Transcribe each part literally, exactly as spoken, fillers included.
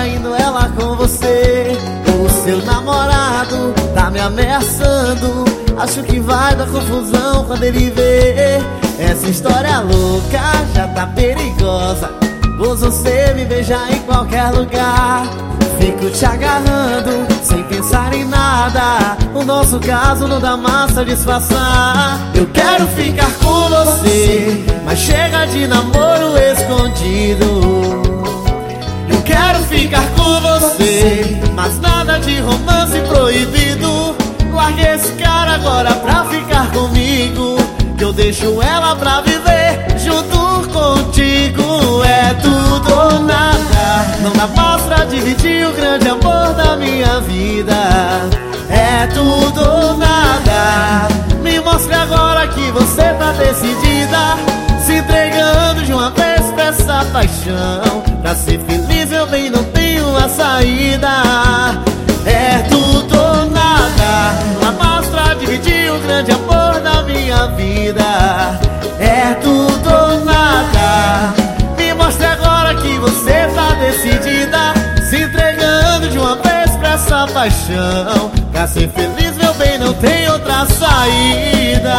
traindo ela com você. O seu namorado tá me ameaçando. Acho que vai dar confusão quando ele vê. Essa história louca já tá perigosa, pois você me beija em qualquer lugar. Fico te agarrando sem pensar em nada. O nosso caso não dá mais pra disfarçar. Eu quero ficar com você, mas chega de namoro escondido. Eu quero ficar com você, mas nada de romance proibido. Larguei esse cara agora pra ficar comigo, que eu deixo ela pra viver junto contigo. É tudo ou nada, não dá mais pra dividir o grande amor da minha vida. É tudo ou nada, me mostre agora que você tá decidida, se entregando de uma vez pra essa paixão. Pra ser feliz eu bem não tenho a saída. É tudo ou nada, não dá mais pra dividir o grande amor da minha vida. É tudo ou nada, me mostre agora que você tá decidida, se entregando de uma vez pra essa paixão. Pra ser feliz, meu bem, não tem outra saída.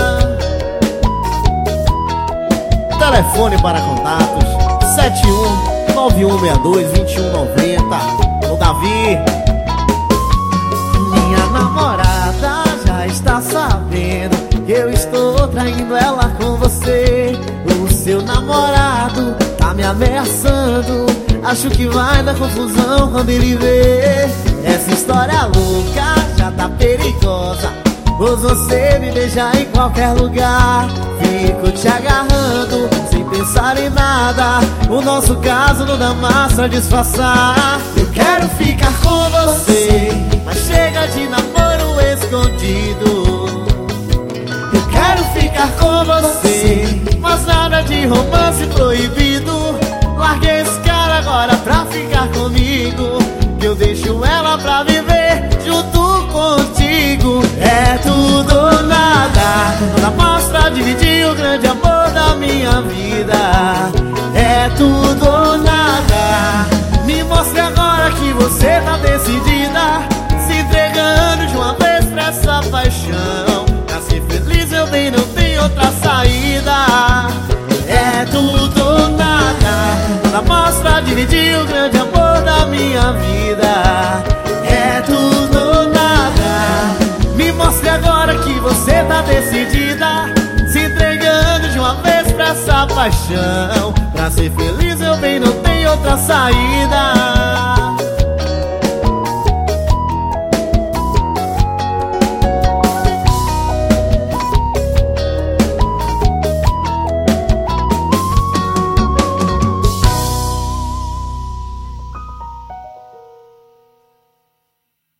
Telefone para contatos sete um nove um seis dois dois um nove zero. O Davi. Minha namorada já está sabendo que eu estou traindo ela com você. O seu namorado tá me ameaçando. Acho que vai dar confusão quando ele vê. Essa história louca já tá perigosa, pois você me beija em qualquer lugar. Fico te agarrando sem pensar em nada. O nosso caso não dá mais pra disfarçar. Eu quero ficar com você, mas chega de namoro escondido. Eu quero ficar com você, mas nada de romance proibido. Larguei esse cara agora pra ficar comigo, que eu deixo ela pra viver junto contigo. É tudo ou nada, não dá mais pra dividir o grande amor da minha vida. É tudo ou nada, me mostre agora que você tá decidida, se entregando de uma vez pra essa paixão. Pra ser feliz eu bem não tenho outra saída. É tudo ou nada, não dá mais pra dividir o grande amor da minha vida. É tudo ou nada, me mostre agora que você tá decidida, se entregando de uma vez pra essa paixão. Pra ser feliz eu bem não tenho outra saída.